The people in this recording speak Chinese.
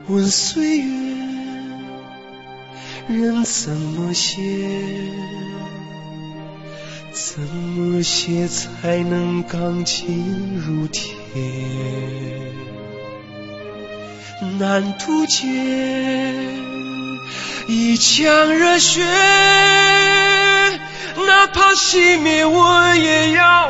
问岁月人怎么写，怎么写才能钢筋如铁？难渡劫，一腔热血，哪怕熄灭我也要